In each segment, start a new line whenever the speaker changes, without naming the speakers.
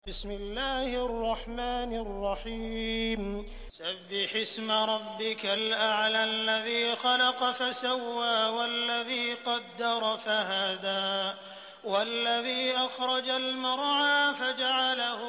बिस्मिल्लाहिर्रहमानिर्रहीम सब्बिहिस्म रब्बिकल अअला अल्लज़ी खलक़ फसव्वा वल्लज़ी क़द्दर फहदा वल्लज़ी अख़रजल मरअा फजअलहु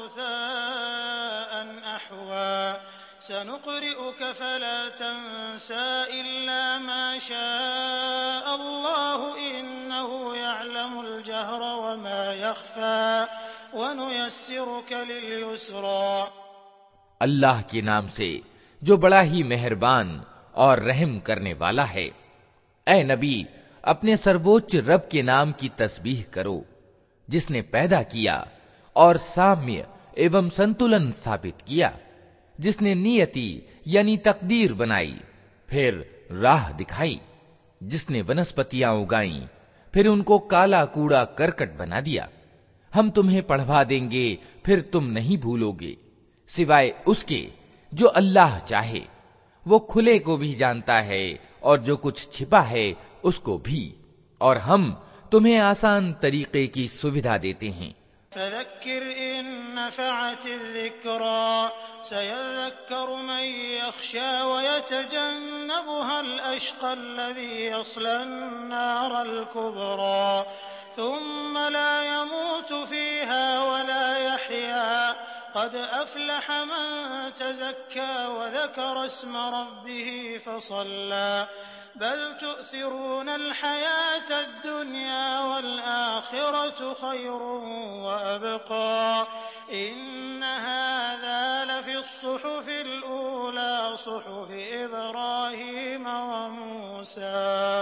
गुसाअन अहवा सनुक़रिउक फला तंसा इल्ला मा शाअ अल्लाहु इन्नहु यअलमुल जहर वमा यख़फ़ा वनुयस्सिरुक लिलयुस्रा।
अल्लाह के नाम से जो बड़ा ही मेहरबान और रहम करने वाला है। ऐ नबी, अपने सर्वोच्च रब के नाम की तस्बीह करो, जिसने पैदा किया और साम्य एवं संतुलन स्थापित किया, जिसने नियति यानी तकदीर बनाई, फिर राह दिखाई, जिसने वनस्पतियां उगाई, फिर उनको काला कूड़ा करकट बना दिया। हम तुम्हें पढ़वा देंगे, फिर तुम नहीं भूलोगे, सिवाय उसके जो अल्लाह चाहे। वो खुले को भी जानता है और जो कुछ छिपा है उसको भी, और हम तुम्हें आसान तरीके की सुविधा देते हैं।
फज़क्किर इन नफ़अतिज़्ज़िक्रा सयज़्ज़क्करु मन यख़शा वयतजन्नबुहल अश्क़ा अल्लज़ी यस्लन नारल कुब्रा थुम्म ला यमूतु फ़ीहा वला यहया क़द अफ़लह मन तज़क्का वज़करा अस्म रब्बिही फ़सल्ला बल तु'थिरूनल हयातद दुनिया वल आखिरतु खैरुन व अबक़ा इन्न हाज़ा लफ़िस्सुहुफ़िल ऊला सुहुफ़ि इब्राहीम व मूसा।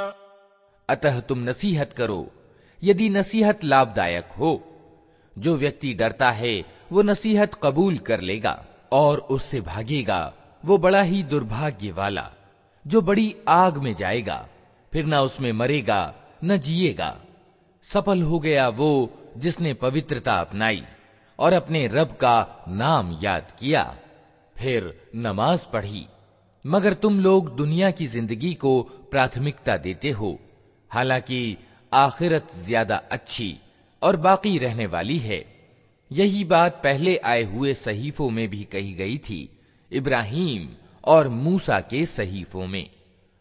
अतः तुम नसीहत करो, यदि नसीहत लाभदायक हो। जो व्यक्ति डरता है वो नसीहत कबूल कर लेगा, और उससे भागेगा वो बड़ा ही दुर्भाग्य वाला, जो बड़ी आग में जाएगा, फिर न उसमें मरेगा न जिएगा। सफल हो गया वो जिसने पवित्रता अपनाई और अपने रब का नाम याद किया, फिर नमाज पढ़ी। मगर तुम लोग दुनिया की जिंदगी को प्राथमिकता देते हो, हालांकि आखिरत ज्यादा अच्छी और बाकी रहने वाली है। यही बात पहले आए हुए सहीफों में भी कही गई थी, इब्राहीम और मूसा के सहीफों में।